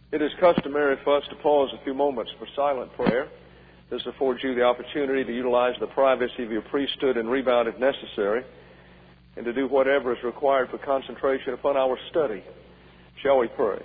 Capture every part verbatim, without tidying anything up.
It is customary for us to pause a few moments for silent prayer. This affords you the opportunity to utilize the privacy of your priesthood and rebound if necessary, and to do whatever is required for concentration upon our study. Shall we pray?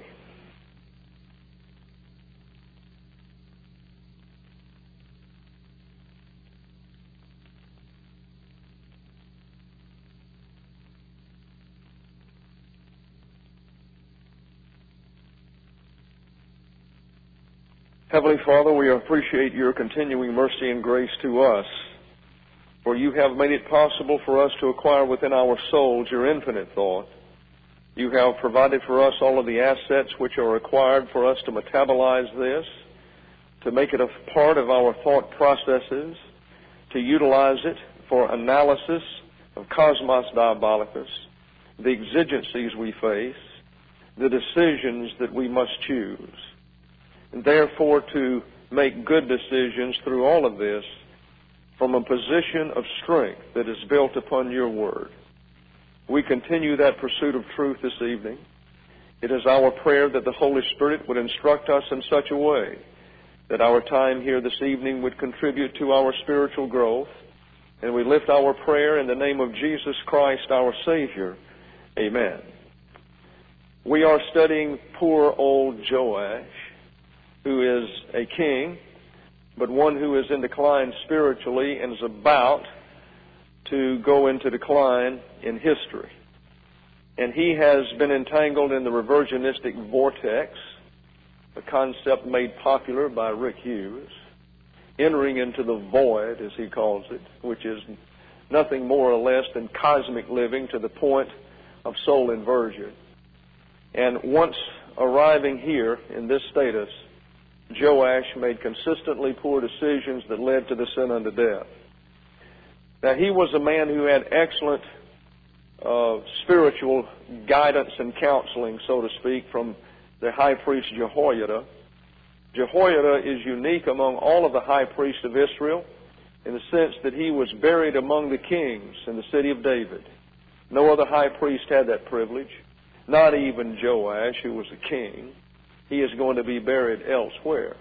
Heavenly Father, we appreciate your continuing mercy and grace to us, for you have made it possible for us to acquire within our souls your infinite thought. You have provided for us all of the assets which are required for us to metabolize this, to make it a part of our thought processes, to utilize it for analysis of cosmos diabolicus, the exigencies we face, the decisions that we must choose, and therefore to make good decisions through all of this from a position of strength that is built upon your word. We continue that pursuit of truth this evening. It is our prayer that the Holy Spirit would instruct us in such a way that our time here this evening would contribute to our spiritual growth. And we lift our prayer in the name of Jesus Christ, our Savior. Amen. We are studying poor old Joash, who is a king, but one who is in decline spiritually and is about to go into decline in history. And he has been entangled in the reversionistic vortex, a concept made popular by Rick Hughes, entering into the void, as he calls it, which is nothing more or less than cosmic living to the point of soul inversion. And once arriving here in this status, Joash made consistently poor decisions that led to the sin unto death. Now, he was a man who had excellent uh, spiritual guidance and counseling, so to speak, from the high priest Jehoiada. Jehoiada is unique among all of the high priests of Israel in the sense that he was buried among the kings in the city of David. No other high priest had that privilege, not even Joash, who was a king. He is going to be buried elsewhere.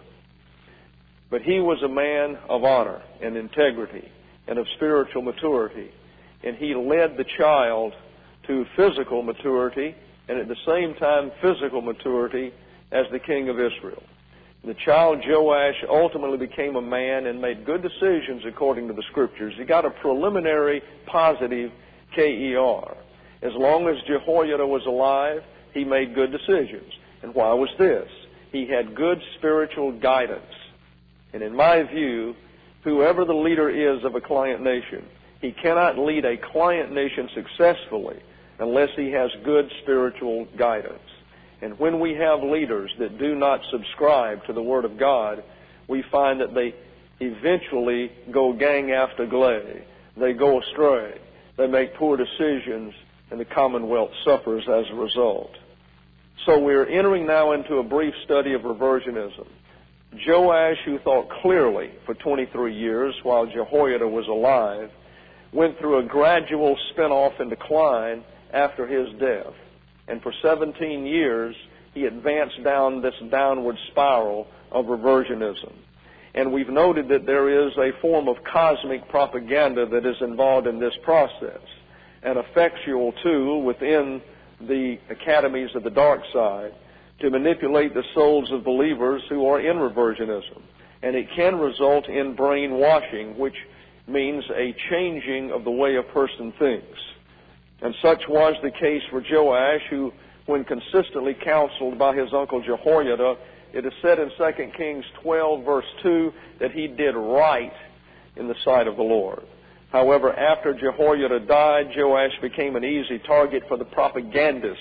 But he was a man of honor and integrity and of spiritual maturity. And he led the child to physical maturity and at the same time physical maturity as the king of Israel. The child Joash ultimately became a man and made good decisions according to the Scriptures. He got a preliminary positive K E R. As long as Jehoiada was alive, he made good decisions. And why was this? He had good spiritual guidance. And in my view, whoever the leader is of a client nation, he cannot lead a client nation successfully unless he has good spiritual guidance. And when we have leaders that do not subscribe to the Word of God, we find that they eventually go gang after glay. They go astray. They make poor decisions, and the Commonwealth suffers as a result. So we're entering now into a brief study of reversionism. Joash, who thought clearly for twenty-three years while Jehoiada was alive, went through a gradual spin-off and decline after his death. And for seventeen years, he advanced down this downward spiral of reversionism. And we've noted that there is a form of cosmic propaganda that is involved in this process, an effectual tool within the academies of the dark side to manipulate the souls of believers who are in reversionism. And it can result in brainwashing, which means a changing of the way a person thinks. And such was the case for Joash, who, when consistently counseled by his uncle Jehoiada, it is said in Second Kings twelve, verse two, that he did right in the sight of the Lord. However, after Jehoiada died, Joash became an easy target for the propagandists.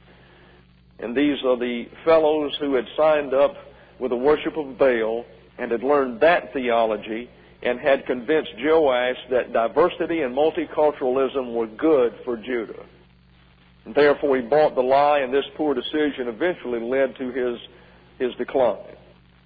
And these are the fellows who had signed up with the worship of Baal and had learned that theology and had convinced Joash that diversity and multiculturalism were good for Judah. And therefore, he bought the lie, and this poor decision eventually led to his, his decline.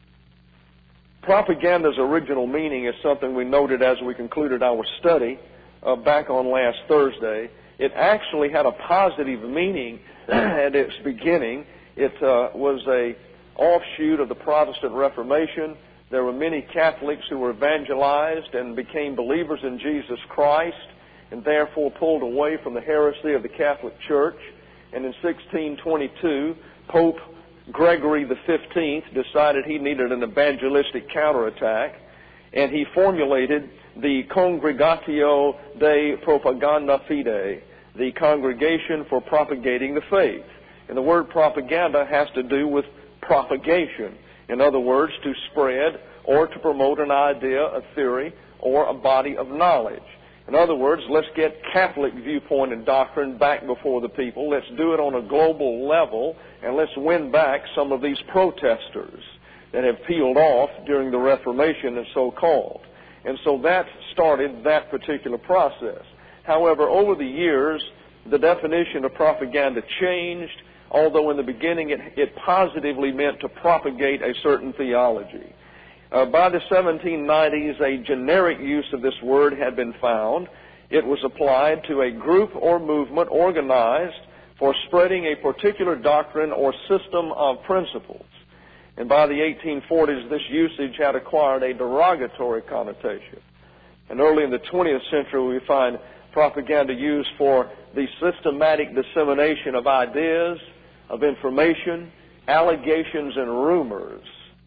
Propaganda's original meaning is something we noted as we concluded our study uh, back on last Thursday. It actually had a positive meaning at its beginning. It uh, was a offshoot of the Protestant Reformation. There were many Catholics who were evangelized and became believers in Jesus Christ, and therefore pulled away from the heresy of the Catholic Church. And in sixteen twenty-two, Pope Gregory the fifteenth decided he needed an evangelistic counterattack, and he formulated the Congregatio de Propaganda Fide, the Congregation for Propagating the Faith. And the word propaganda has to do with propagation. In other words, to spread or to promote an idea, a theory, or a body of knowledge. In other words, let's get Catholic viewpoint and doctrine back before the people. Let's do it on a global level, and let's win back some of these protesters that have peeled off during the Reformation and so-called. And so that started that particular process. However, over the years, the definition of propaganda changed, although in the beginning it, it positively meant to propagate a certain theology. Uh, by the seventeen nineties, a generic use of this word had been found. It was applied to a group or movement organized for spreading a particular doctrine or system of principles. And by the eighteen forties, this usage had acquired a derogatory connotation. And early in the twentieth century, we find propaganda used for the systematic dissemination of ideas, of information, allegations, and rumors,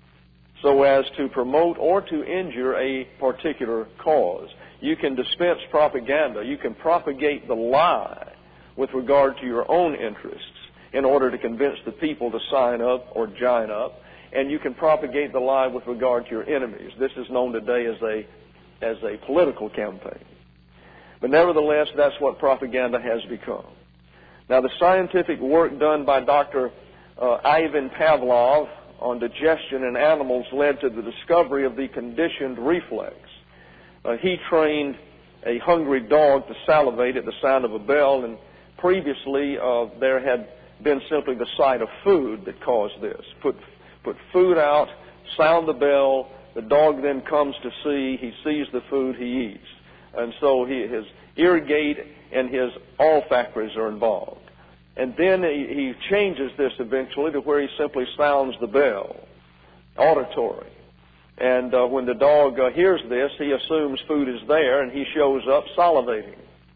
so as to promote or to injure a particular cause. You can dispense propaganda. You can propagate the lie with regard to your own interests in order to convince the people to sign up or join up. And you can propagate the lie with regard to your enemies. This is known today as a, as a political campaign. But nevertheless, that's what propaganda has become. Now, the scientific work done by Doctor Uh, Ivan Pavlov on digestion in animals led to the discovery of the conditioned reflex. Uh, he trained a hungry dog to salivate at the sound of a bell, and previously uh, there had been simply the sight of food that caused this. Put, put food out, sound the bell, the dog then comes to see, he sees the food, he eats. And so he, his ear gate and his olfactories are involved. And then he, he changes this eventually to where he simply sounds the bell, auditory. And uh, when the dog uh, hears this, he assumes food is there, and he shows up salivating.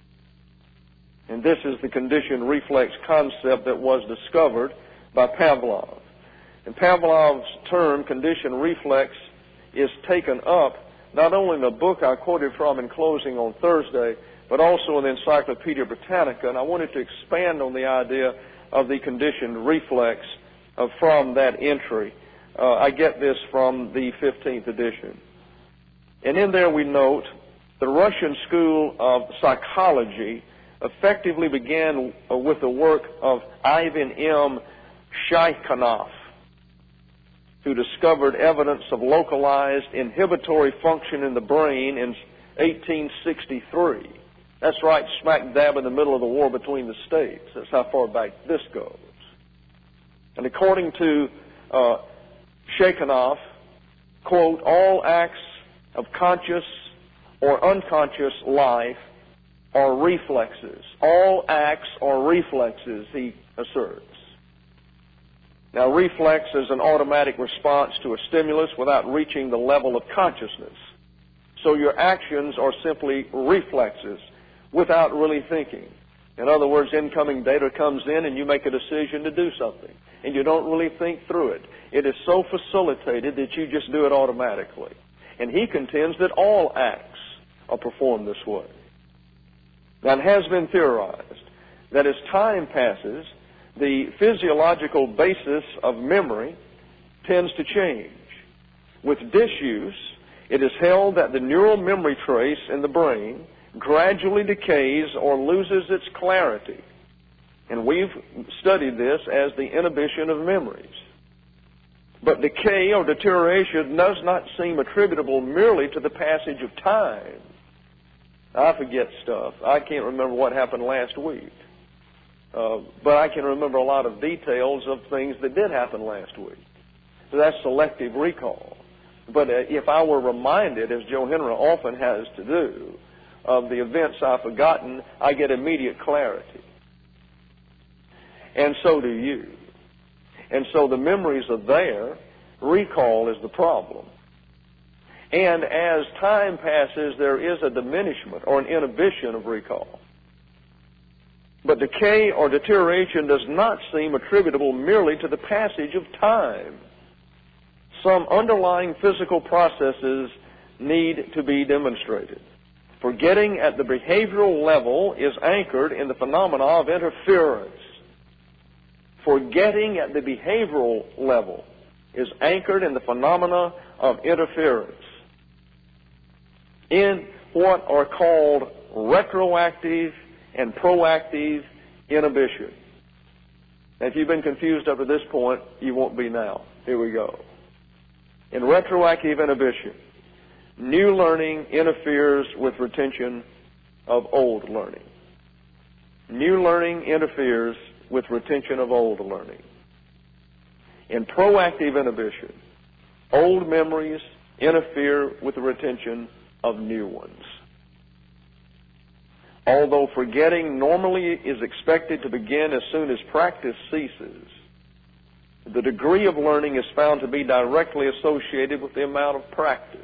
And this is the conditioned reflex concept that was discovered by Pavlov. And Pavlov's term, conditioned reflex, is taken up not only in the book I quoted from in closing on Thursday, but also in the Encyclopedia Britannica. And I wanted to expand on the idea of the conditioned reflex uh, from that entry. Uh, I get this from the fifteenth edition. And in there we note the Russian school of psychology effectively began uh, with the work of Ivan M. Shaikhanov, who discovered evidence of localized inhibitory function in the brain in eighteen sixty-three. That's right, smack dab in the middle of the war between the states. That's how far back this goes. And according to uh, Shaikhanov, quote, all acts of conscious or unconscious life are reflexes. All acts are reflexes, he asserts. Now, reflex is an automatic response to a stimulus without reaching the level of consciousness. So your actions are simply reflexes without really thinking. In other words, incoming data comes in and you make a decision to do something, and you don't really think through it. It is so facilitated that you just do it automatically. And he contends that all acts are performed this way. Now, it has been theorized that as time passes, the physiological basis of memory tends to change. With disuse, it is held that the neural memory trace in the brain gradually decays or loses its clarity. And we've studied this as the inhibition of memories. But decay or deterioration does not seem attributable merely to the passage of time. I forget stuff. I can't remember what happened last week. Uh, but I can remember a lot of details of things that did happen last week. So that's selective recall. But uh, if I were reminded, as Joe Henry often has to do, of the events I've forgotten, I get immediate clarity. And so do you. And so the memories are there. Recall is the problem. And as time passes, there is a diminishment or an inhibition of recall. But decay or deterioration does not seem attributable merely to the passage of time. Some underlying physical processes need to be demonstrated. Forgetting at the behavioral level is anchored in the phenomena of interference. Forgetting at the behavioral level is anchored in the phenomena of interference in what are called retroactive and proactive inhibition. Now, if you've been confused up to this point, you won't be now. Here we go. In retroactive inhibition, new learning interferes with retention of old learning. New learning interferes with retention of old learning. In proactive inhibition, old memories interfere with the retention of new ones. Although forgetting normally is expected to begin as soon as practice ceases, the degree of learning is found to be directly associated with the amount of practice.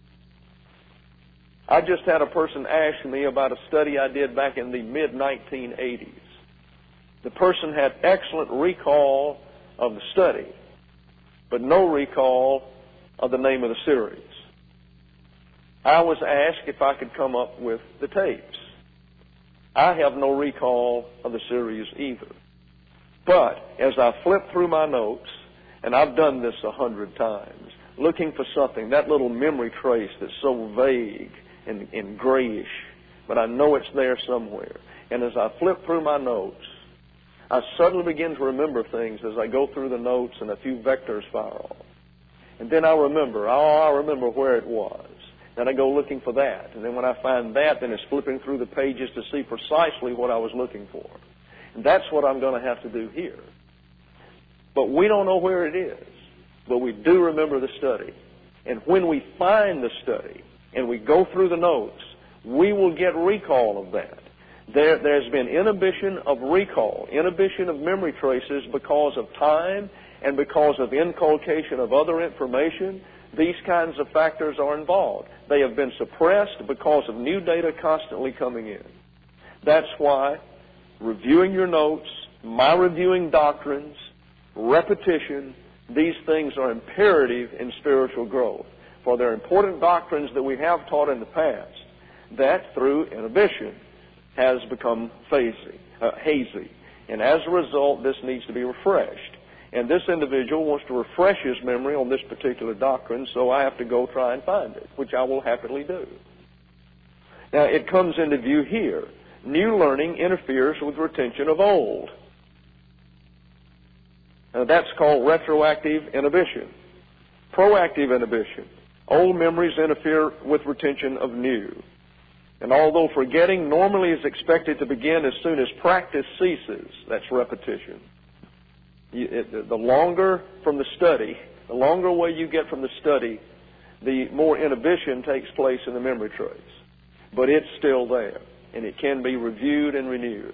I just had a person ask me about a study I did back in the mid nineteen eighties. The person had excellent recall of the study, but no recall of the name of the series. I was asked if I could come up with the tapes. I have no recall of the series either. But as I flip through my notes, and I've done this a hundred times, looking for something, that little memory trace that's so vague and, and grayish, but I know it's there somewhere. And as I flip through my notes, I suddenly begin to remember things as I go through the notes and a few vectors fire off. And then I remember, oh, I remember where it was. Then I go looking for that. And then when I find that, then it's flipping through the pages to see precisely what I was looking for. And that's what I'm going to have to do here. But we don't know where it is. But we do remember the study. And when we find the study and we go through the notes, we will get recall of that. There, there's been inhibition of recall, inhibition of memory traces because of time and because of inculcation of other information. These kinds of factors are involved. They have been suppressed because of new data constantly coming in. That's why reviewing your notes, my reviewing doctrines, repetition, these things are imperative in spiritual growth. For they're important doctrines that we have taught in the past that through inhibition has become hazy, uh, hazy. And as a result, this needs to be refreshed. And this individual wants to refresh his memory on this particular doctrine, so I have to go try and find it, which I will happily do. Now, it comes into view here. New learning interferes with retention of old. Now, that's called retroactive inhibition. Proactive inhibition. Old memories interfere with retention of new. And although forgetting normally is expected to begin as soon as practice ceases, that's repetition. You, it, the longer from the study, the longer away you get from the study, the more inhibition takes place in the memory trace. But it's still there, and it can be reviewed and renewed.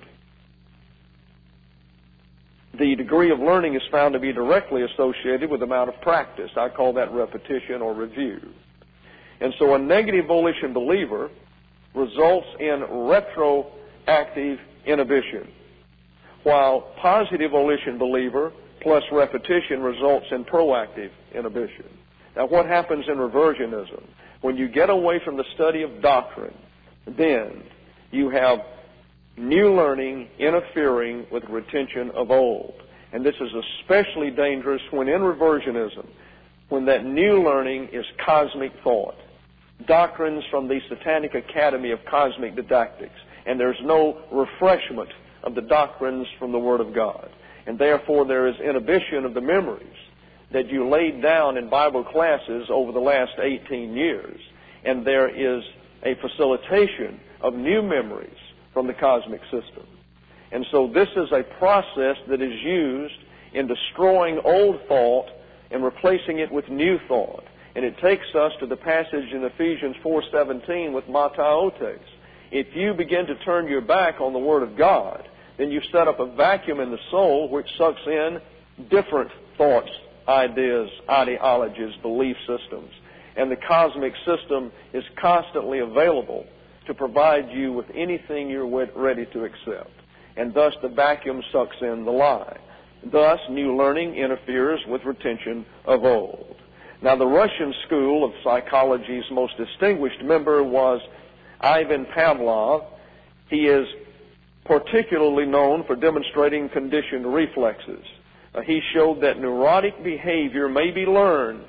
The degree of learning is found to be directly associated with the amount of practice. I call that repetition or review. And so a negative volition believer results in retroactive inhibition, while positive volition believer plus repetition results in proactive inhibition. Now, what happens in reversionism? When you get away from the study of doctrine, then you have new learning interfering with retention of old. And this is especially dangerous when in reversionism, when that new learning is cosmic thought, doctrines from the Satanic Academy of Cosmic Didactics, and there's no refreshment of the doctrines from the Word of God. And therefore there is inhibition of the memories that you laid down in Bible classes over the last eighteen years. And there is a facilitation of new memories from the cosmic system. And so this is a process that is used in destroying old thought and replacing it with new thought. And it takes us to the passage in Ephesians four seventeen with mataotes. If you begin to turn your back on the Word of God, then you set up a vacuum in the soul which sucks in different thoughts, ideas, ideologies, belief systems. And the cosmic system is constantly available to provide you with anything you're ready to accept. And thus the vacuum sucks in the lie. Thus new learning interferes with retention of old. Now the Russian school of psychology's most distinguished member was Ivan Pavlov. He is particularly known for demonstrating conditioned reflexes. Uh, he showed that neurotic behavior may be learned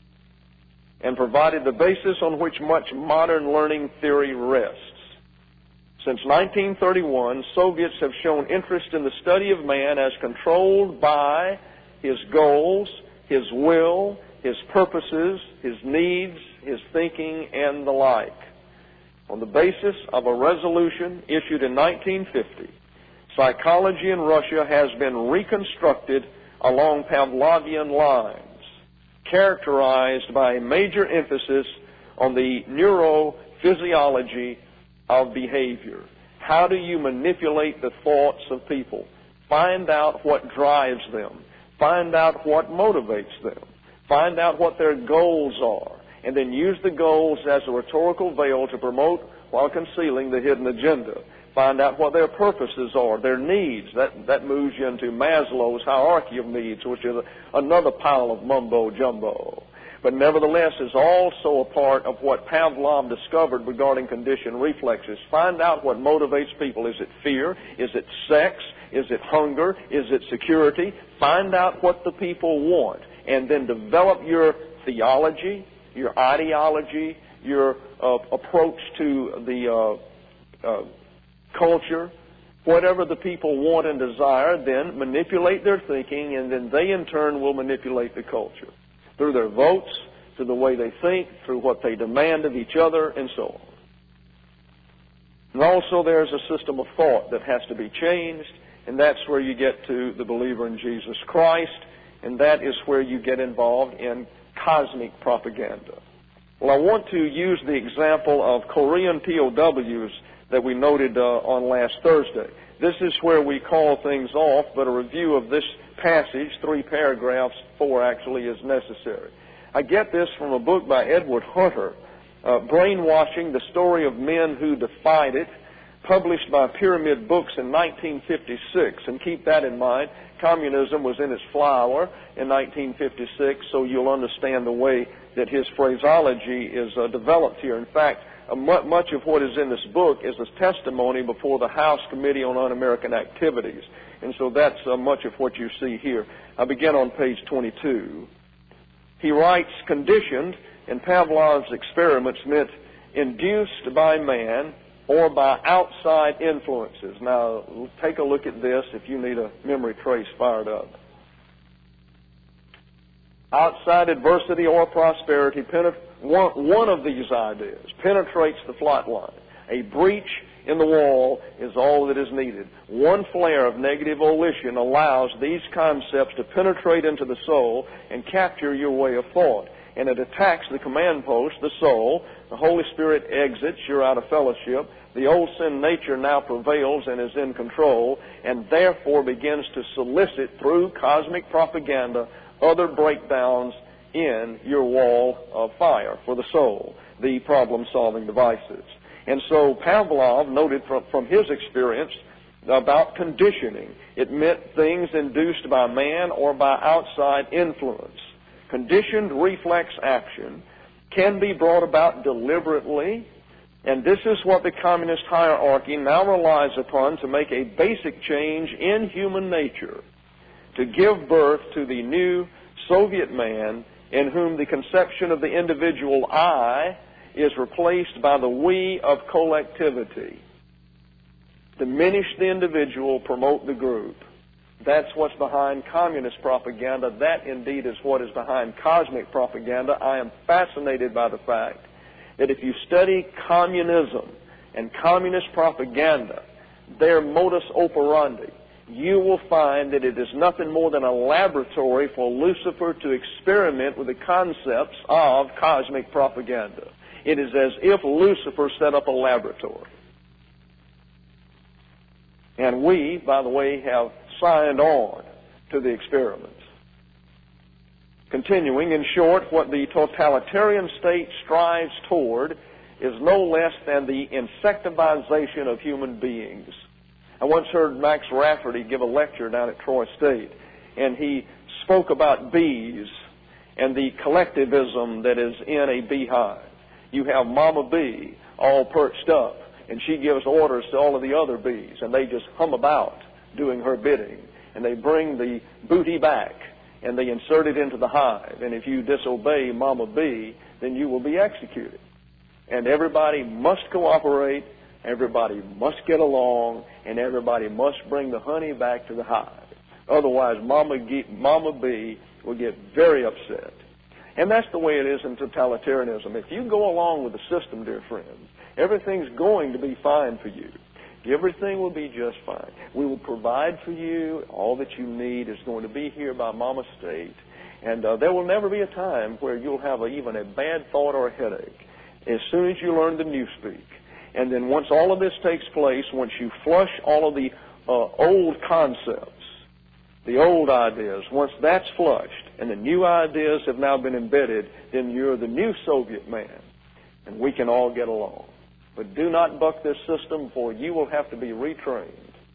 and provided the basis on which much modern learning theory rests. Since nineteen thirty-one, Soviets have shown interest in the study of man as controlled by his goals, his will, his purposes, his needs, his thinking, and the like. On the basis of a resolution issued in nineteen fifty, psychology in Russia has been reconstructed along Pavlovian lines, characterized by a major emphasis on the neurophysiology of behavior. How do you manipulate the thoughts of people? Find out what drives them. Find out what motivates them. Find out what their goals are. And then use the goals as a rhetorical veil to promote while concealing the hidden agenda. Find out what their purposes are, their needs. That, that moves you into Maslow's hierarchy of needs, which is a, another pile of mumbo-jumbo. But nevertheless is also a part of what Pavlov discovered regarding conditioned reflexes. Find out what motivates people. Is it fear? Is it sex? Is it hunger? Is it security? Find out what the people want, and then develop your theology, your ideology, your uh, approach to the uh, uh, culture, whatever the people want and desire, then manipulate their thinking, and then they in turn will manipulate the culture through their votes, through the way they think, through what they demand of each other, and so on. And also there's a system of thought that has to be changed, and that's where you get to the believer in Jesus Christ, and that is where you get involved in cosmic propaganda. Well, I want to use the example of Korean P O Ws that we noted uh, on last Thursday. This is where we call things off, but a review of this passage, three paragraphs, four actually, is necessary. I get this from a book by Edward Hunter, uh, Brainwashing, the Story of Men Who Defied It, published by Pyramid Books in nineteen fifty-six. And keep that in mind. Communism was in its flower in nineteen fifty-six, so you'll understand the way that his phraseology is uh, developed here. In fact, uh, mu- much of what is in this book is a testimony before the House Committee on Un-American Activities. And so that's uh, much of what you see here. I begin on page twenty-two. He writes, conditioned in Pavlov's experiments meant induced by man or by outside influences. Now, take a look at this if you need a memory trace fired up. Outside adversity or prosperity, penet- one, one of these ideas penetrates the flat line. A breach in the wall is all that is needed. One flare of negative volition allows these concepts to penetrate into the soul and capture your way of thought. And it attacks the command post, the soul. The Holy Spirit exits. You're out of fellowship. The old sin nature now prevails and is in control, and therefore begins to solicit through cosmic propaganda other breakdowns in your wall of fire for the soul, the problem-solving devices. And so Pavlov noted from, from his experience about conditioning. It meant things induced by man or by outside influence. Conditioned reflex action can be brought about deliberately, and this is what the communist hierarchy now relies upon to make a basic change in human nature, to give birth to the new Soviet man in whom the conception of the individual I is replaced by the we of collectivity. Diminish the individual, promote the group. That's what's behind communist propaganda. That indeed is what is behind cosmic propaganda. I am fascinated by the fact that if you study communism and communist propaganda, their modus operandi, you will find that it is nothing more than a laboratory for Lucifer to experiment with the concepts of cosmic propaganda. It is as if Lucifer set up a laboratory. And we, by the way, have signed on to the experiments. Continuing, in short, what the totalitarian state strives toward is no less than the insectivization of human beings. I once heard Max Rafferty give a lecture down at Troy State, and he spoke about bees and the collectivism that is in a beehive. You have Mama Bee all perched up, and she gives orders to all of the other bees, and they just hum about doing her bidding, and they bring the booty back, and they insert it into the hive, and if you disobey Mama Bee, then you will be executed. And everybody must cooperate, everybody must get along, and everybody must bring the honey back to the hive. Otherwise, Mama, Ge- Mama Bee will get very upset. And that's the way it is in totalitarianism. If you go along with the system, dear friends, everything's going to be fine for you. Everything will be just fine. We will provide for you. All that you need is going to be here by Mama State. And uh, there will never be a time where you'll have a, even a bad thought or a headache as soon as you learn the Newspeak. And then once all of this takes place, once you flush all of the uh, old concepts, the old ideas, once that's flushed and the new ideas have now been embedded, then you're the new Soviet man, and we can all get along. But do not buck this system, for you will have to be retrained.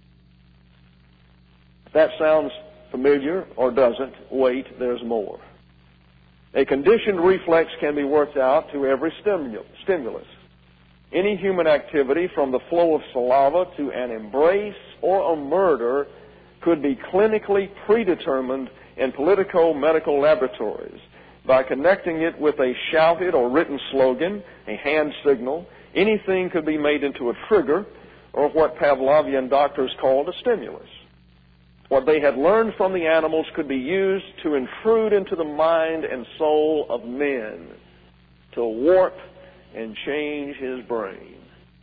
If that sounds familiar or doesn't, wait, there's more. A conditioned reflex can be worked out to every stimulus. Any human activity, from the flow of saliva to an embrace or a murder, could be clinically predetermined in politico-medical laboratories by connecting it with a shouted or written slogan, a hand signal. Anything could be made into a trigger, or what Pavlovian doctors called a stimulus. What they had learned from the animals could be used to intrude into the mind and soul of men, to warp and change his brain.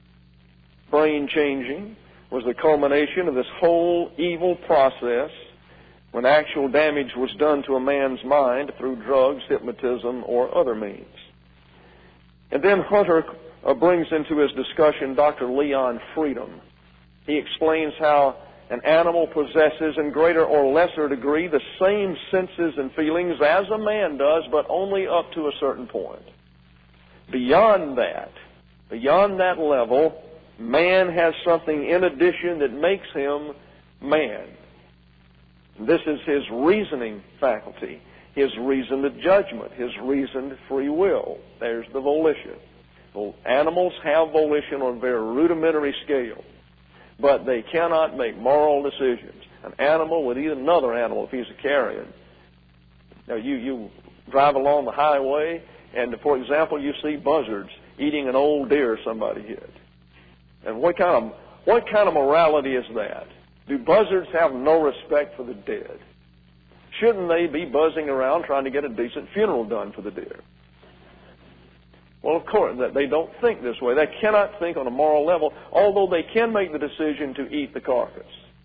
Brain changing was the culmination of this whole evil process when actual damage was done to a man's mind through drugs, hypnotism, or other means. And then Hunter uh, brings into his discussion Doctor Leon Freedom. He explains how an animal possesses in greater or lesser degree the same senses and feelings as a man does, but only up to a certain point. Beyond that, beyond that level, man has something in addition that makes him man. This is his reasoning faculty, his reasoned judgment, his reasoned free will. There's the volition. Well, animals have volition on a very rudimentary scale, but they cannot make moral decisions. An animal with either another animal, if he's a carrion. Now, you, you drive along the highway, and, for example, you see buzzards eating an old deer somebody hit. And what kind of what kind of morality is that? Do buzzards have no respect for the dead? Shouldn't they be buzzing around trying to get a decent funeral done for the deer? Well, of course, they don't think this way. They cannot think on a moral level, although they can make the decision to eat the carcass.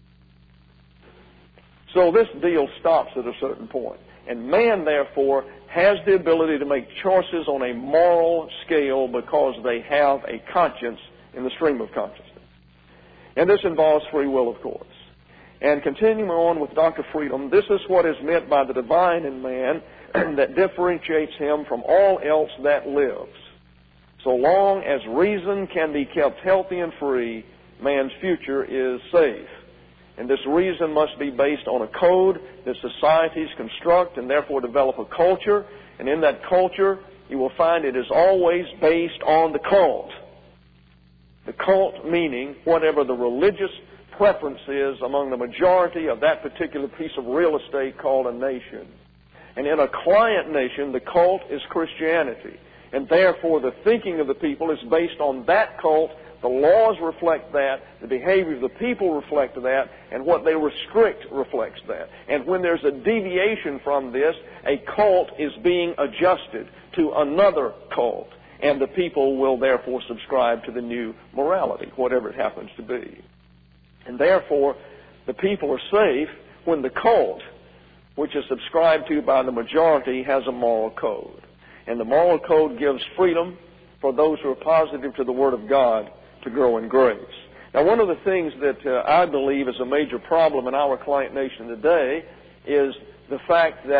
So this deal stops at a certain point. And man, therefore, has the ability to make choices on a moral scale because they have a conscience in the stream of consciousness. And this involves free will, of course. And continuing on with Doctor Freedom, this is what is meant by the divine in man that differentiates him from all else that lives. So long as reason can be kept healthy and free, man's future is safe. And this reason must be based on a code that societies construct and therefore develop a culture. And in that culture, you will find it is always based on the cult. The cult meaning whatever the religious preference is among the majority of that particular piece of real estate called a nation. And in a client nation, the cult is Christianity. And therefore, the thinking of the people is based on that cult. The laws reflect that. The behavior of the people reflect that. And what they restrict reflects that. And when there's a deviation from this, a cult is being adjusted to another cult. And the people will therefore subscribe to the new morality, whatever it happens to be. And therefore, the people are safe when the cult, which is subscribed to by the majority, has a moral code. And the moral code gives freedom for those who are positive to the Word of God to grow in grace. Now, one of the things that uh, I believe is a major problem in our client nation today is the fact that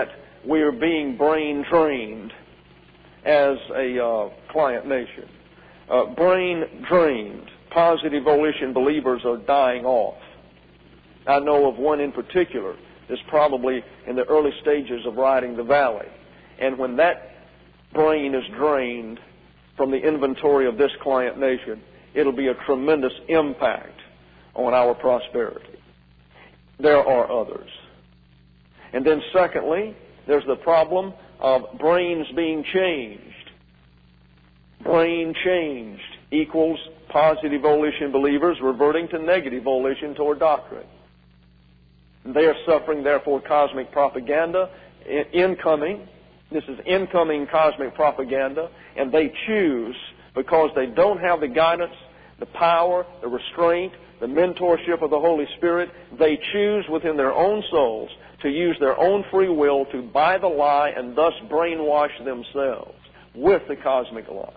we are being brain drained as a uh, client nation. Uh, brain drained. Positive volition believers are dying off. I know of one in particular that's probably in the early stages of riding the valley. And when that brain is drained from the inventory of this client nation, it'll be a tremendous impact on our prosperity. There are others. And then secondly, there's the problem of brains being changed. Brain changed equals positive volition believers reverting to negative volition toward doctrine. They are suffering, therefore, cosmic propaganda, incoming. This is incoming cosmic propaganda, and they choose, because they don't have the guidance, the power, the restraint, the mentorship of the Holy Spirit, they choose within their own souls to use their own free will to buy the lie and thus brainwash themselves with the cosmic lie.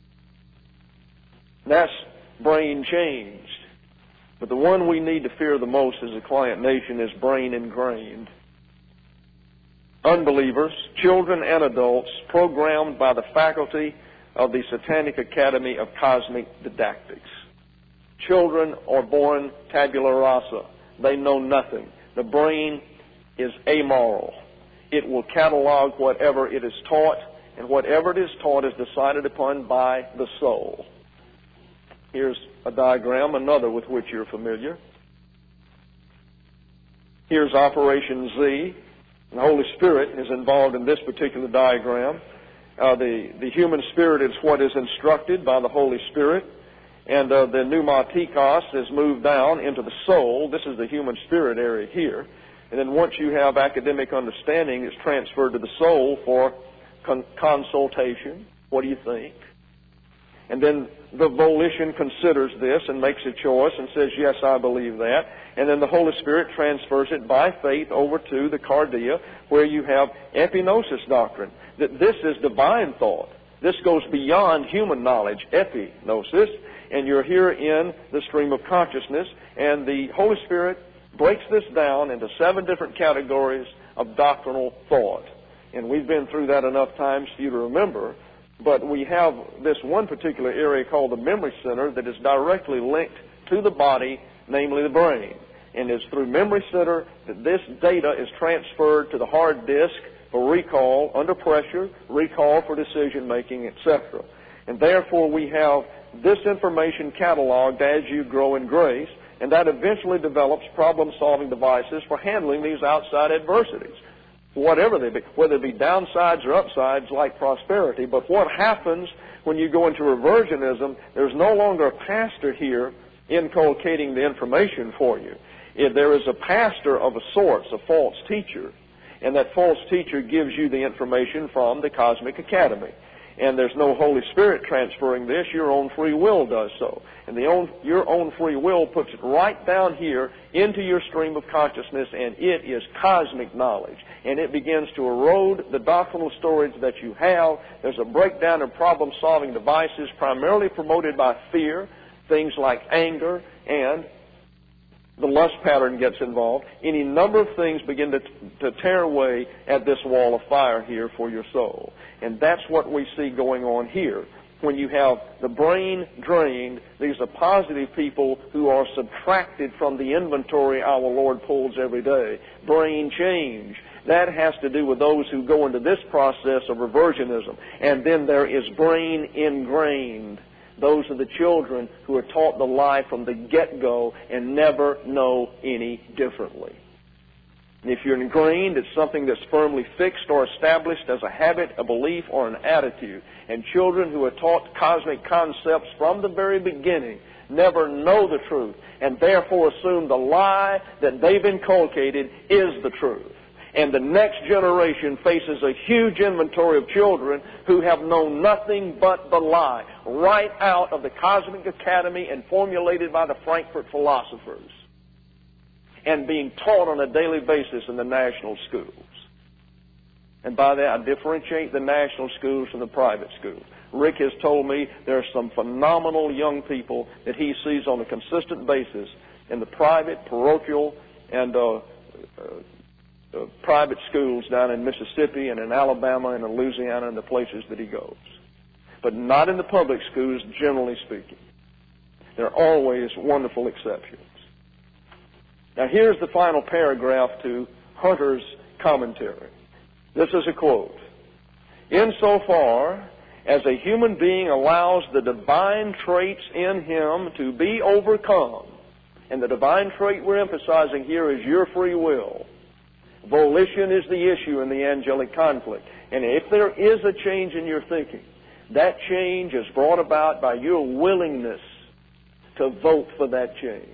That's brain changed. But the one we need to fear the most as a client nation is brain ingrained. Unbelievers, children and adults, programmed by the faculty of the Satanic Academy of Cosmic Didactics. Children are born tabula rasa. They know nothing. The brain is amoral. It will catalog whatever it is taught, and whatever it is taught is decided upon by the soul. Here's a diagram, another with which you're familiar. Here's Operation Z. The Holy Spirit is involved in this particular diagram. Uh, the, the human spirit is what is instructed by the Holy Spirit. And uh, the pneumatikos is moved down into the soul. This is the human spirit area here. And then once you have academic understanding, it's transferred to the soul for con- consultation. What do you think? And then the volition considers this and makes a choice and says, yes, I believe that. And then the Holy Spirit transfers it by faith over to the cardia, where you have epignosis doctrine, that this is divine thought. This goes beyond human knowledge, epignosis, and you're here in the stream of consciousness, and the Holy Spirit breaks this down into seven different categories of doctrinal thought. And we've been through that enough times for you to remember. But we have this one particular area called the memory center that is directly linked to the body, namely the brain. And it's through memory center that this data is transferred to the hard disk for recall under pressure, recall for decision making, et cetera. And therefore we have this information cataloged as you grow in grace, and that eventually develops problem-solving devices for handling these outside adversities. Whatever they be, whether it be downsides or upsides like prosperity. But what happens when you go into reversionism, there's no longer a pastor here inculcating the information for you. If there is a pastor of a sort, a false teacher, and that false teacher gives you the information from the Cosmic Academy. And there's no Holy Spirit transferring this. Your own free will does so. And the own, your own free will puts it right down here into your stream of consciousness, and it is cosmic knowledge. And it begins to erode the doctrinal storage that you have. There's a breakdown of problem-solving devices primarily promoted by fear, things like anger, and the lust pattern gets involved. Any number of things begin to, to tear away at this wall of fire here for your soul. And that's what we see going on here. When you have the brain drained, these are positive people who are subtracted from the inventory our Lord pulls every day. Brain change. That has to do with those who go into this process of reversionism. And then there is brain ingrained. Those are the children who are taught the lie from the get-go and never know any differently. And if you're ingrained, it's something that's firmly fixed or established as a habit, a belief, or an attitude. And children who are taught cosmic concepts from the very beginning never know the truth and therefore assume the lie that they've inculcated is the truth. And the next generation faces a huge inventory of children who have known nothing but the lie, right out of the Cosmic Academy and formulated by the Frankfurt philosophers, and being taught on a daily basis in the national schools. And by that, I differentiate the national schools from the private schools. Rick has told me there are some phenomenal young people that he sees on a consistent basis in the private, parochial, and uh, uh, uh, private schools down in Mississippi and in Alabama and in Louisiana and the places that he goes. But not in the public schools, generally speaking. There are always wonderful exceptions. Now here's the final paragraph to Hunter's commentary. This is a quote. Insofar as a human being allows the divine traits in him to be overcome, and the divine trait we're emphasizing here is your free will. Volition is the issue in the angelic conflict. And if there is a change in your thinking, that change is brought about by your willingness to vote for that change.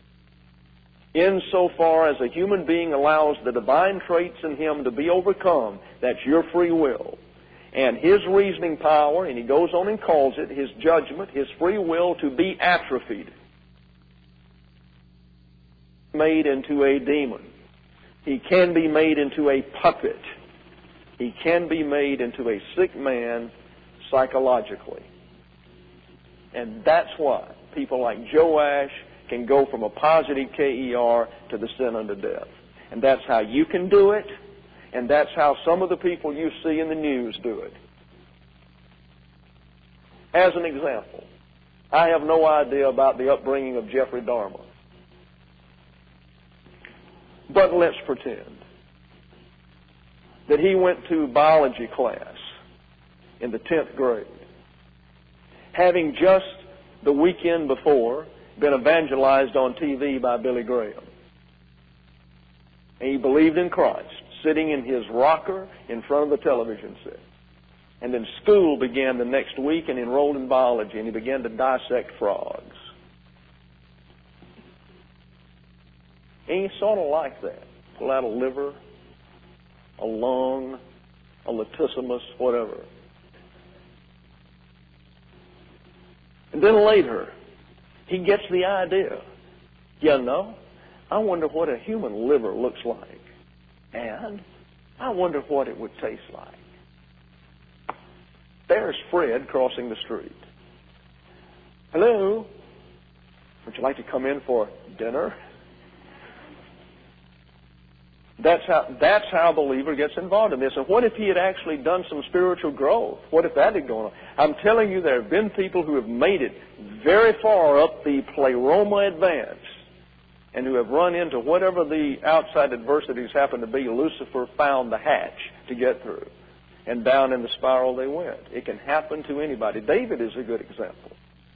Insofar as a human being allows the divine traits in him to be overcome, that's your free will. And his reasoning power, and he goes on and calls it, his judgment, his free will to be atrophied. Made into a demon. He can be made into a puppet. He can be made into a sick man psychologically. And that's why people like Joash can go from a positive K E R to the sin unto death. And that's how you can do it, and that's how some of the people you see in the news do it. As an example, I have no idea about the upbringing of Jeffrey Dahmer. But let's pretend that he went to biology class in the tenth grade, having just the weekend before been evangelized on T V by Billy Graham. And he believed in Christ, sitting in his rocker in front of the television set. And then school began the next week and enrolled in biology, and he began to dissect frogs. And he sort of like that. Pull out a liver, a lung, a latissimus, whatever. And then later, he gets the idea. You know, I wonder what a human liver looks like. And I wonder what it would taste like. There's Fred crossing the street. Hello? Would you like to come in for dinner? That's how, that's how a believer gets involved in this. And what if he had actually done some spiritual growth? What if that had gone on? I'm telling you, there have been people who have made it very far up the pleroma advance and who have run into whatever the outside adversities happen to be. Lucifer found the hatch to get through, and down in the spiral they went. It can happen to anybody. David is a good example.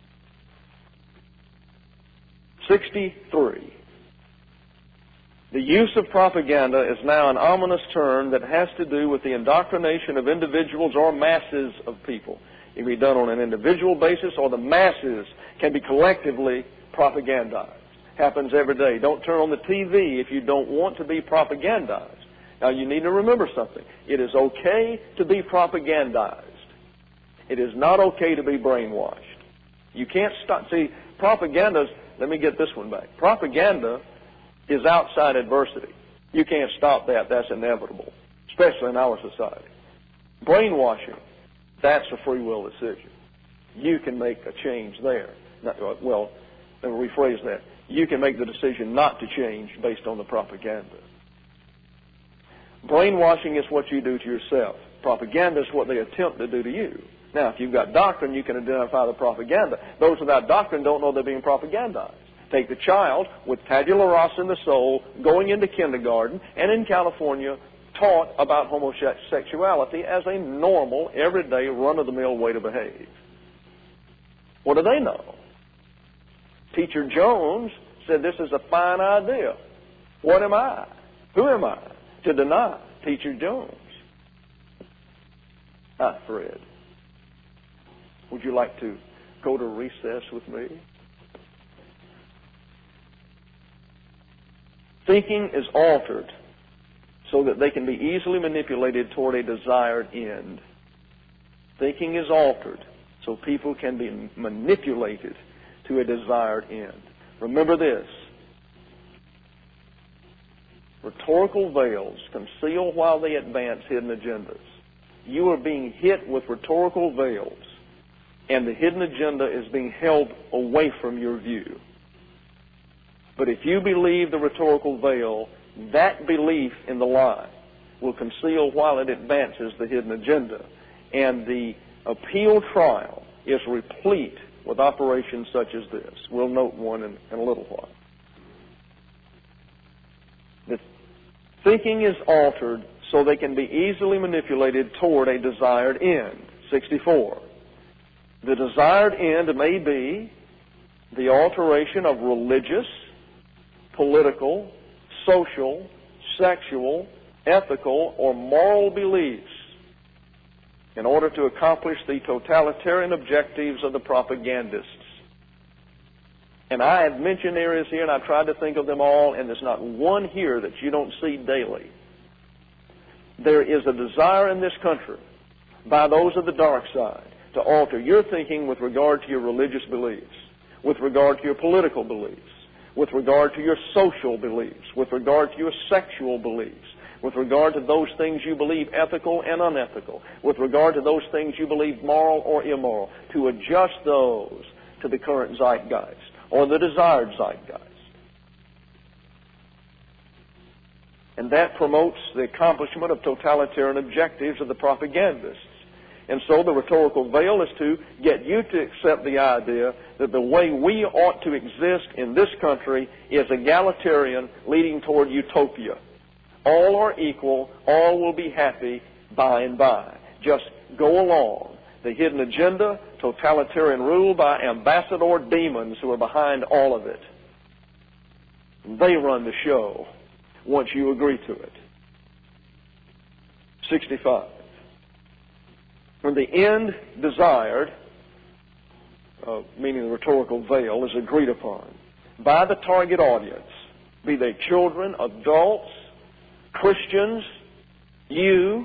sixty-three. The use of propaganda is now an ominous term that has to do with the indoctrination of individuals or masses of people. It can be done on an individual basis, or the masses can be collectively propagandized. Happens every day. Don't turn on the T V if you don't want to be propagandized. Now, you need to remember something. It is okay to be propagandized. It is not okay to be brainwashed. You can't stop. See, propaganda, let me get this one back. Propaganda is outside adversity. You can't stop that. That's inevitable, especially in our society. Brainwashing, that's a free will decision. You can make a change there. Well, let me rephrase that. You can make the decision not to change based on the propaganda. Brainwashing is what you do to yourself. Propaganda is what they attempt to do to you. Now, if you've got doctrine, you can identify the propaganda. Those without doctrine don't know they're being propagandized. Take the child with tabula rasa in the soul, going into kindergarten, and in California, taught about homosexuality as a normal, everyday, run-of-the-mill way to behave. What do they know? Teacher Jones said this is a fine idea. What am I? Who am I to deny Teacher Jones? Ah, Fred, would you like to go to recess with me? Thinking is altered so that they can be easily manipulated toward a desired end. Thinking is altered so people can be manipulated to a desired end. Remember this. Rhetorical veils conceal while they advance hidden agendas. You are being hit with rhetorical veils, and the hidden agenda is being held away from your view. But if you believe the rhetorical veil, that belief in the lie will conceal while it advances the hidden agenda. And the appeal trial is replete with operations such as this. We'll note one in, in a little while. The thinking is altered so they can be easily manipulated toward a desired end. sixty-four. The desired end may be the alteration of religious, political, social, sexual, ethical, or moral beliefs in order to accomplish the totalitarian objectives of the propagandists. And I have mentioned areas here, and I've tried to think of them all, and there's not one here that you don't see daily. There is a desire in this country by those of the dark side to alter your thinking with regard to your religious beliefs, with regard to your political beliefs, with regard to your social beliefs, with regard to your sexual beliefs, with regard to those things you believe ethical and unethical, with regard to those things you believe moral or immoral, to adjust those to the current zeitgeist or the desired zeitgeist. And that promotes the accomplishment of totalitarian objectives of the propagandists. And so the rhetorical veil is to get you to accept the idea that the way we ought to exist in this country is egalitarian, leading toward utopia. All are equal, all will be happy by and by. Just go along. The hidden agenda, totalitarian rule by ambassador demons who are behind all of it. They run the show once you agree to it. sixty-five. When the end desired, uh, meaning the rhetorical veil, is agreed upon by the target audience, be they children, adults, Christians, you,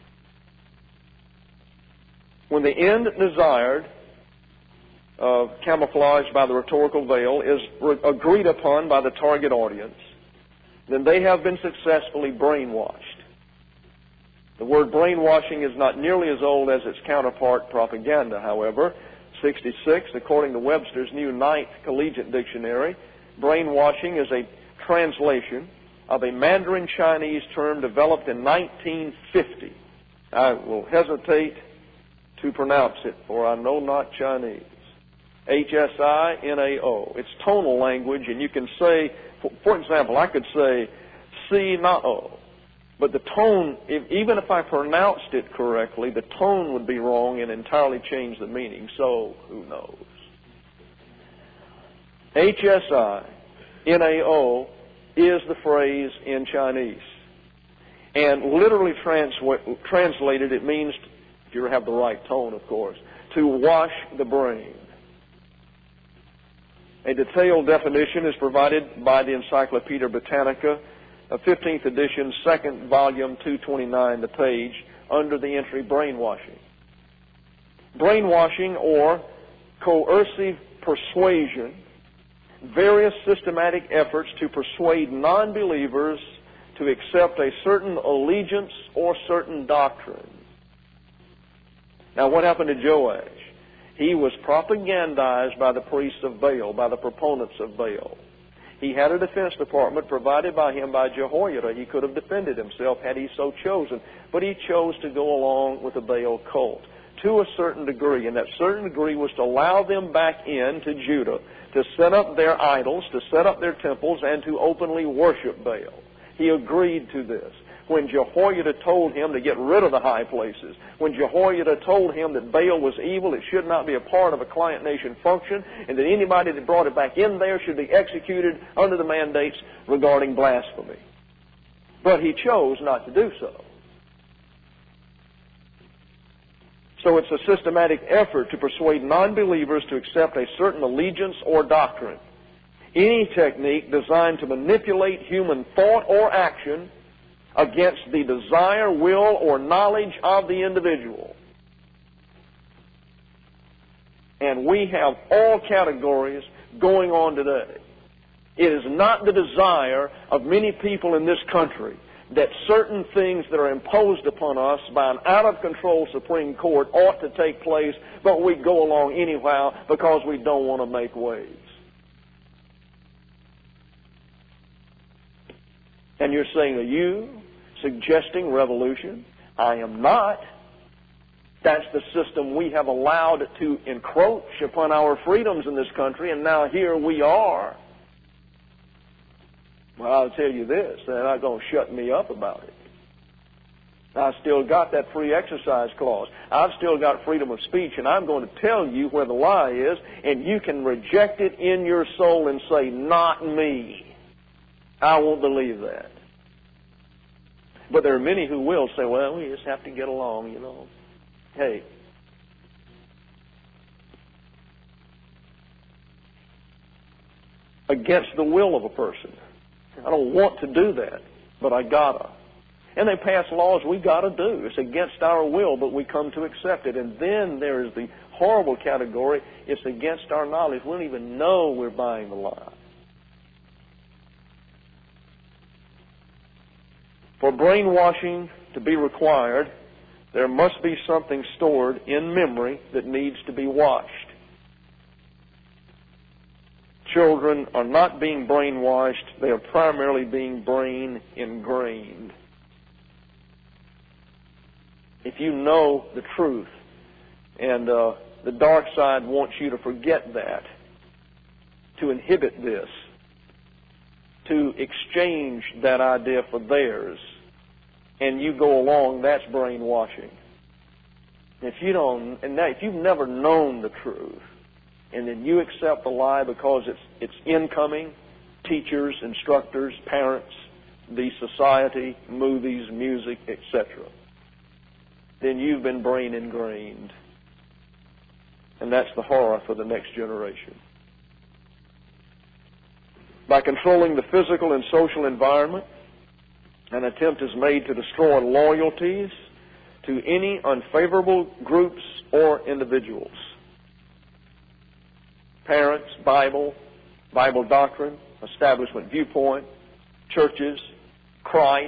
when the end desired, uh, camouflaged by the rhetorical veil, is re- agreed upon by the target audience, then they have been successfully brainwashed. The word brainwashing is not nearly as old as its counterpart, propaganda, however. sixty-six, according to Webster's new Ninth Collegiate Dictionary, brainwashing is a translation of a Mandarin Chinese term developed in nineteen fifty. I will hesitate to pronounce it, for I know not Chinese. H S I N A O. It's tonal language, and you can say, for, for example, I could say, si na o. But the tone, if, even if I pronounced it correctly, the tone would be wrong and entirely change the meaning. So, who knows? H S I N A O is the phrase in Chinese. And literally trans- translated, it means, if you have the right tone, of course, to wash the brain. A detailed definition is provided by the Encyclopedia Britannica, a fifteenth edition, second volume, two twenty-nine the page, under the entry brainwashing. Brainwashing, or coercive persuasion, various systematic efforts to persuade non-believers to accept a certain allegiance or certain doctrine. Now, what happened to Joash? He was propagandized by the priests of Baal, by the proponents of Baal. He had a defense department provided by him by Jehoiada. He could have defended himself had he so chosen, but he chose to go along with the Baal cult to a certain degree, and that certain degree was to allow them back into Judah, to set up their idols, to set up their temples, and to openly worship Baal. He agreed to this. When Jehoiada told him to get rid of the high places, when Jehoiada told him that Baal was evil, it should not be a part of a client nation function, and that anybody that brought it back in there should be executed under the mandates regarding blasphemy. But he chose not to do so. So it's a systematic effort to persuade non-believers to accept a certain allegiance or doctrine. Any technique designed to manipulate human thought or action against the desire, will, or knowledge of the individual. And we have all categories going on today. It is not the desire of many people in this country that certain things that are imposed upon us by an out-of-control Supreme Court ought to take place, but we go along anyhow because we don't want to make waves. And you're saying, are you suggesting revolution? I am not. That's the system we have allowed to encroach upon our freedoms in this country, and now here we are. Well, I'll tell you this, they're not going to shut me up about it. I've still got that free exercise clause. I've still got freedom of speech, and I'm going to tell you where the lie is, and you can reject it in your soul and say, not me. I won't believe that. But there are many who will say, well, we just have to get along, you know. Hey, against the will of a person. I don't want to do that, but I gotta. And they pass laws we gotta do. It's against our will, but we come to accept it. And then there is the horrible category, it's against our knowledge. We don't even know we're buying the lie. For brainwashing to be required, there must be something stored in memory that needs to be watched. Children are not being brainwashed, they are primarily being brain ingrained. If you know the truth, and uh, the dark side wants you to forget that, to inhibit this, to exchange that idea for theirs, and you go along, that's brainwashing. If you don't, and now, if you've never known the truth, and then you accept the lie because it's it's incoming, teachers, instructors, parents, the society, movies, music, et cetera, then you've been brain ingrained, and that's the horror for the next generation. By controlling the physical and social environment, an attempt is made to destroy loyalties to any unfavorable groups or individuals. Parents, Bible, Bible doctrine, establishment viewpoint, churches, Christ.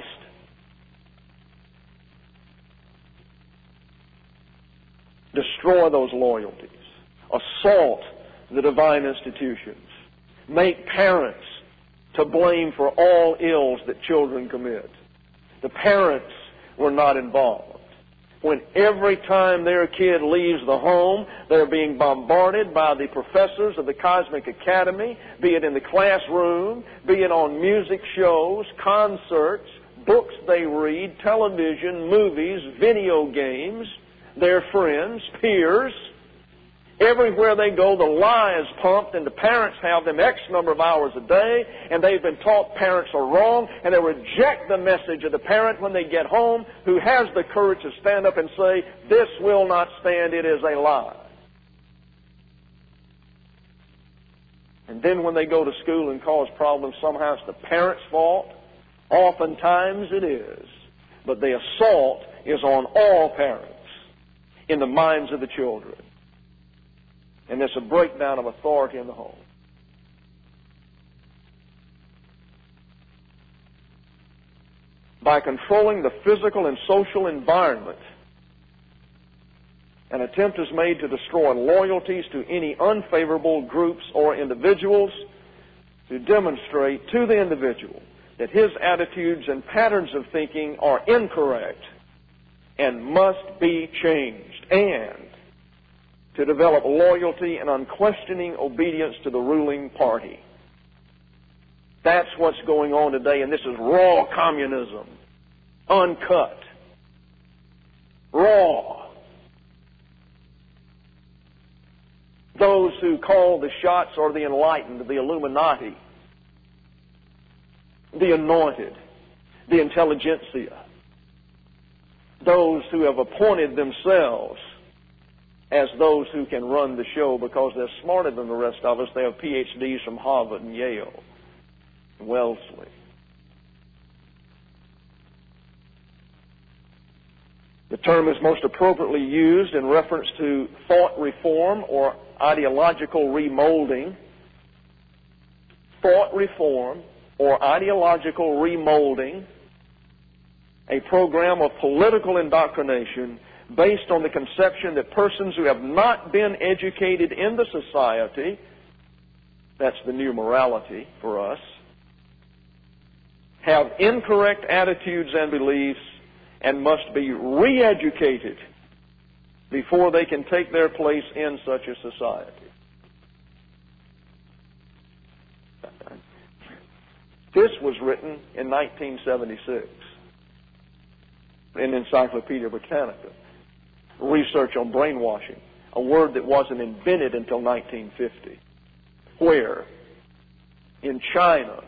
Destroy those loyalties. Assault the divine institutions. Make parents to blame for all ills that children commit. The parents were not involved. When every time their kid leaves the home, they're being bombarded by the professors of the Cosmic Academy, be it in the classroom, be it on music shows, concerts, books they read, television, movies, video games, their friends, peers. Everywhere they go, the lie is pumped, and the parents have them X number of hours a day, and they've been taught parents are wrong, and they reject the message of the parent when they get home, who has the courage to stand up and say, this will not stand, it is a lie. And then when they go to school and cause problems, somehow it's the parent's fault. Oftentimes it is. But the assault is on all parents in the minds of the children. And there's a breakdown of authority in the home. By controlling the physical and social environment, an attempt is made to destroy loyalties to any unfavorable groups or individuals, to demonstrate to the individual that his attitudes and patterns of thinking are incorrect and must be changed, and to develop loyalty and unquestioning obedience to the ruling party. That's what's going on today, and this is raw communism. Uncut. Raw. Those who call the shots are the enlightened, the Illuminati, the anointed, the intelligentsia. Those who have appointed themselves as those who can run the show because they're smarter than the rest of us. They have P H Ds from Harvard and Yale and Wellesley. The term is most appropriately used in reference to thought reform or ideological remolding. Thought reform or ideological remolding, a program of political indoctrination based on the conception that persons who have not been educated in the society, that's the new morality for us, have incorrect attitudes and beliefs and must be re-educated before they can take their place in such a society. This was written in nineteen seventy-six in Encyclopedia Britannica. Research on brainwashing, a word that wasn't invented until nineteen fifty. Where? In China.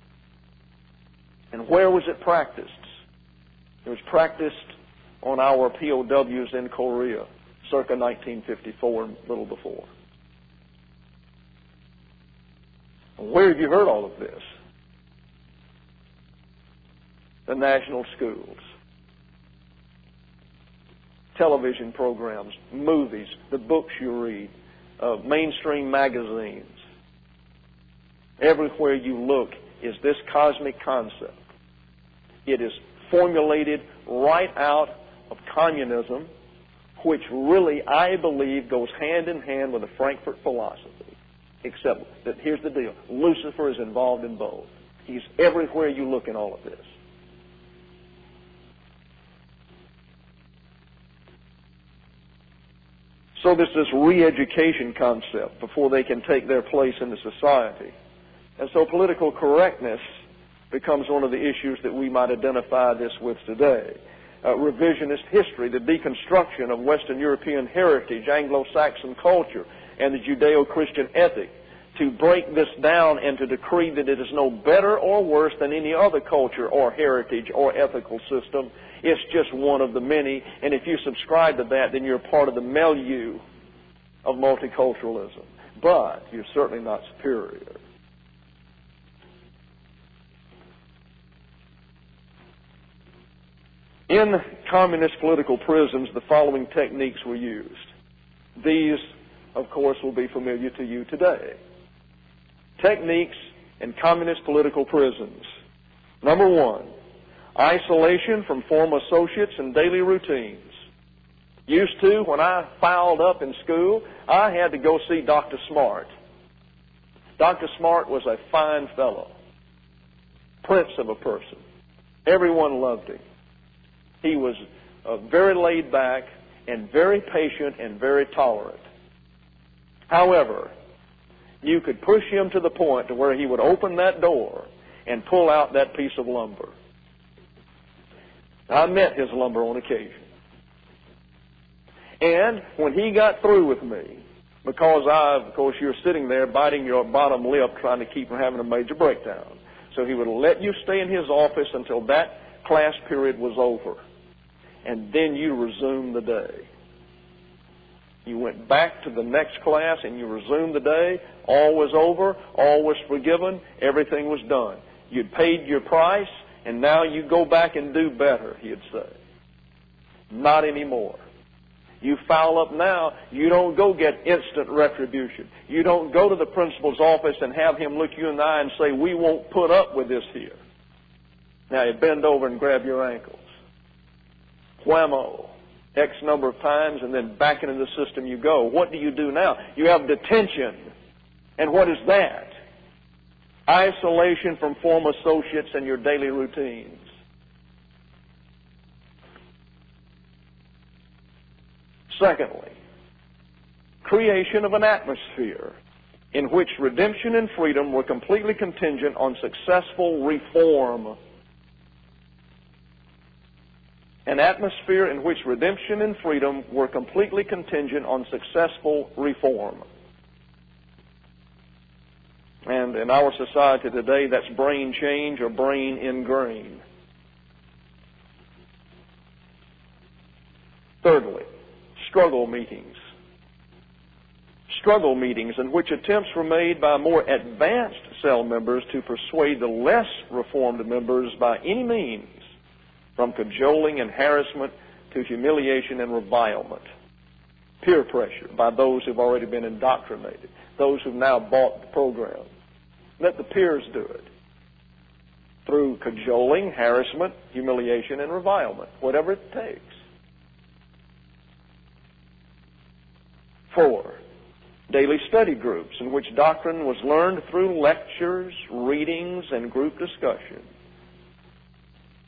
And where was it practiced? It was practiced on our P O Ws in Korea, circa nineteen fifty-four and a little before. Where have you heard all of this? The national schools, television programs, movies, the books you read, uh, mainstream magazines. Everywhere you look is this cosmic concept. It is formulated right out of communism, which really, I believe, goes hand in hand with the Frankfurt philosophy. Except that here's the deal. Lucifer is involved in both. He's everywhere you look in all of this. So there's this re-education concept before they can take their place in the society. And so political correctness becomes one of the issues that we might identify this with today. Uh, revisionist history, the deconstruction of Western European heritage, Anglo-Saxon culture, and the Judeo-Christian ethic, to break this down and to decree that it is no better or worse than any other culture or heritage or ethical system. It's just one of the many, and if you subscribe to that, then you're part of the milieu of multiculturalism. But you're certainly not superior. In communist political prisons, the following techniques were used. These, of course, will be familiar to you today. Techniques in communist political prisons. Number one, isolation from former associates and daily routines. Used to, when I fouled up in school, I had to go see Doctor Smart. Doctor Smart was a fine fellow, prince of a person. Everyone loved him. He was uh, very laid back and very patient and very tolerant. However, you could push him to the point to where he would open that door and pull out that piece of lumber. I met his lumber on occasion. And when he got through with me, because I, of course, you're sitting there biting your bottom lip trying to keep from having a major breakdown. So he would let you stay in his office until that class period was over. And then you resumed the day. You went back to the next class and you resumed the day. All was over. All was forgiven. Everything was done. You'd paid your price, and now you go back and do better, he'd say. Not anymore. You foul up now, you don't go get instant retribution. You don't go to the principal's office and have him look you in the eye and say, we won't put up with this here. Now you bend over and grab your ankles. Whammo. X number of times, and then back into the system you go. What do you do now? You have detention. And what is that? Isolation from former associates and your daily routines. Secondly, creation of an atmosphere in which redemption and freedom were completely contingent on successful reform. An atmosphere in which redemption and freedom were completely contingent on successful reform. And in our society today, that's brain change or brain ingrain. Thirdly, struggle meetings. Struggle meetings in which attempts were made by more advanced cell members to persuade the less reformed members by any means, from cajoling and harassment to humiliation and revilement. Peer pressure by those who've already been indoctrinated, those who've now bought the program. Let the peers do it. Through cajoling, harassment, humiliation, and revilement, whatever it takes. Four, daily study groups in which doctrine was learned through lectures, readings, and group discussion.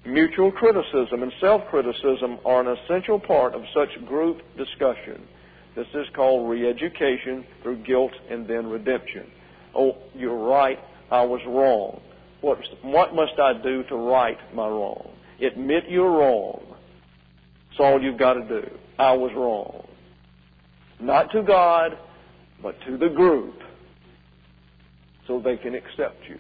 Mutual criticism and self-criticism are an essential part of such group discussion. This is called re-education through guilt and then redemption. Oh, you're right, I was wrong. What, what must I do to right my wrong? Admit you're wrong. That's all you've got to do. I was wrong. Not to God, but to the group, so they can accept you.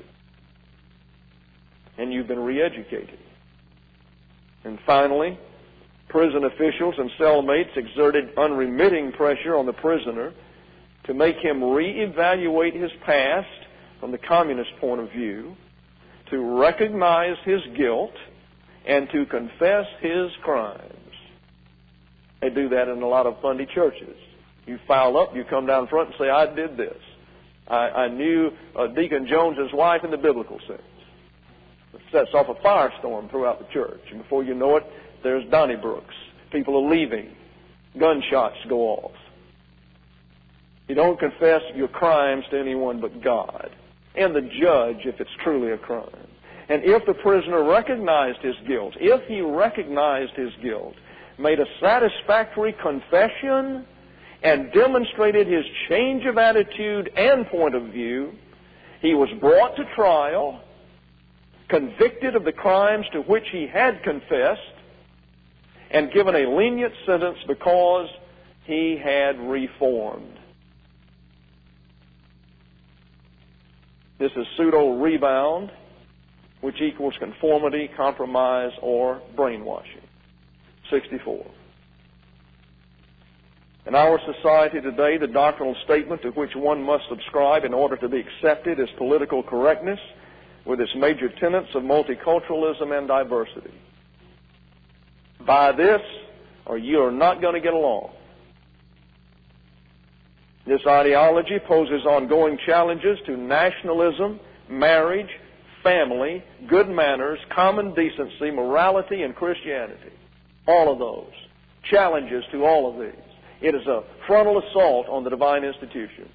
And you've been re-educated. And finally, prison officials and cellmates exerted unremitting pressure on the prisoner to make him re-evaluate his past from the communist point of view, to recognize his guilt, and to confess his crimes. They do that in a lot of Fundy churches. You file up, you come down front and say, I did this. I, I knew uh, Deacon Jones's wife in the biblical sense. It sets off a firestorm throughout the church. And before you know it, there's Donnybrooks. People are leaving. Gunshots go off. You don't confess your crimes to anyone but God and the judge if it's truly a crime. And if the prisoner recognized his guilt, if he recognized his guilt, made a satisfactory confession, and demonstrated his change of attitude and point of view, he was brought to trial, convicted of the crimes to which he had confessed, and given a lenient sentence because he had reformed. This is pseudo-rebound, which equals conformity, compromise, or brainwashing. sixty-four. In our society today, the doctrinal statement to which one must subscribe in order to be accepted is political correctness, with its major tenets of multiculturalism and diversity. Buy this, or you are not going to get along. This ideology poses ongoing challenges to nationalism, marriage, family, good manners, common decency, morality, and Christianity. All of those. Challenges to all of these. It is a frontal assault on the divine institutions.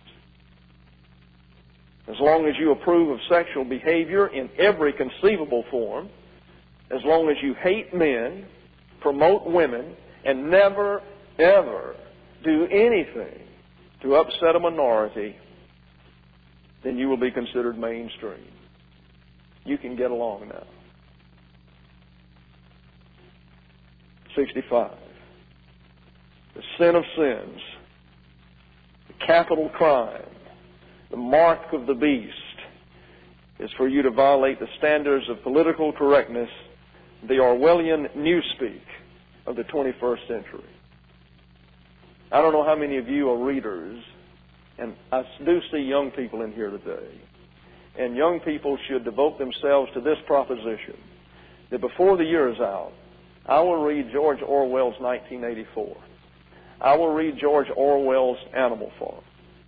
As long as you approve of sexual behavior in every conceivable form, as long as you hate men, promote women, and never, ever do anything to upset a minority, then you will be considered mainstream. You can get along now. sixty-five. The sin of sins, the capital crime, the mark of the beast, is for you to violate the standards of political correctness, the Orwellian newspeak of the twenty-first century. I don't know how many of you are readers, and I do see young people in here today. And young people should devote themselves to this proposition, that before the year is out, I will read George Orwell's nineteen eighty-four. I will read George Orwell's Animal Farm.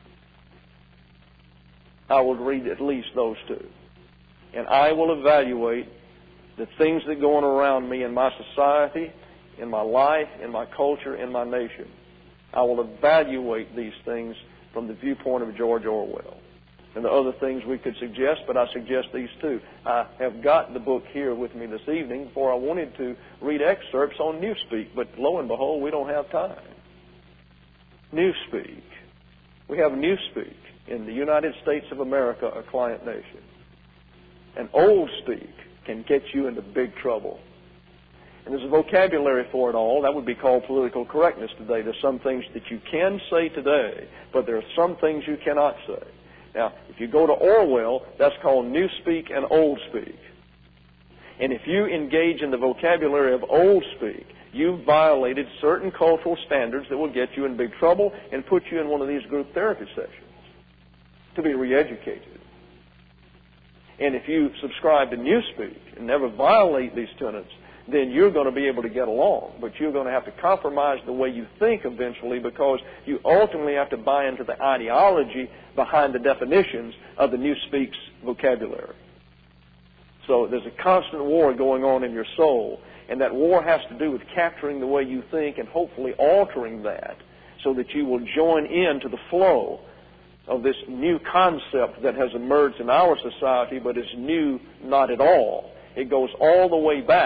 I will read at least those two. And I will evaluate the things that go on around me in my society, in my life, in my culture, in my nation. I will evaluate these things from the viewpoint of George Orwell. And the other things we could suggest, but I suggest these two. I have got the book here with me this evening, for I wanted to read excerpts on Newspeak, but lo and behold, we don't have time. Newspeak. We have Newspeak in the United States of America, a client nation. And Old Speak can get you into big trouble. And there's a vocabulary for it all. That would be called political correctness today. There's some things that you can say today, but there are some things you cannot say. Now, if you go to Orwell, that's called Newspeak and Old Speak. And if you engage in the vocabulary of Old Speak, you've violated certain cultural standards that will get you in big trouble and put you in one of these group therapy sessions to be re-educated. And if you subscribe to Newspeak and never violate these tenets, then you're going to be able to get along. But you're going to have to compromise the way you think eventually, because you ultimately have to buy into the ideology behind the definitions of the Newspeak's vocabulary. So there's a constant war going on in your soul, and that war has to do with capturing the way you think and hopefully altering that so that you will join into the flow of this new concept that has emerged in our society, but is new not at all. It goes all the way back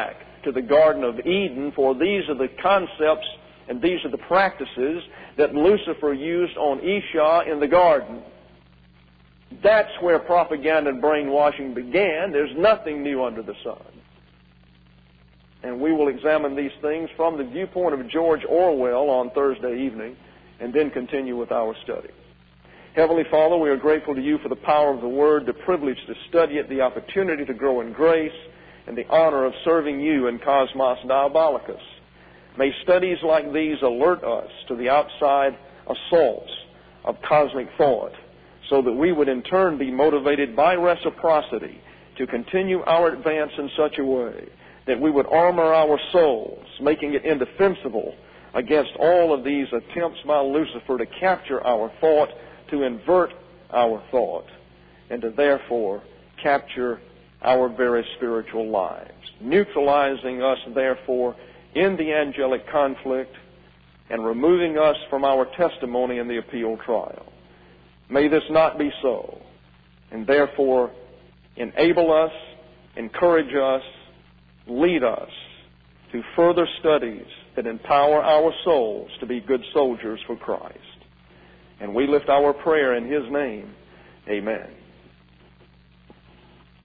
to the Garden of Eden, for these are the concepts and these are the practices that Lucifer used on Esau in the garden. That's where propaganda and brainwashing began. There's nothing new under the sun. And we will examine these things from the viewpoint of George Orwell on Thursday evening and then continue with our study. Heavenly Father, we are grateful to you for the power of the Word, the privilege to study it, the opportunity to grow in grace, and the honor of serving you in Cosmos Diabolicus. May studies like these alert us to the outside assaults of cosmic thought, so that we would in turn be motivated by reciprocity to continue our advance in such a way that we would armor our souls, making it indefensible against all of these attempts by Lucifer to capture our thought, to invert our thought, and to therefore capture our very spiritual lives, neutralizing us, therefore, in the angelic conflict and removing us from our testimony in the appeal trial. May this not be so, and therefore enable us, encourage us, lead us to further studies that empower our souls to be good soldiers for Christ. And we lift our prayer in His name. Amen.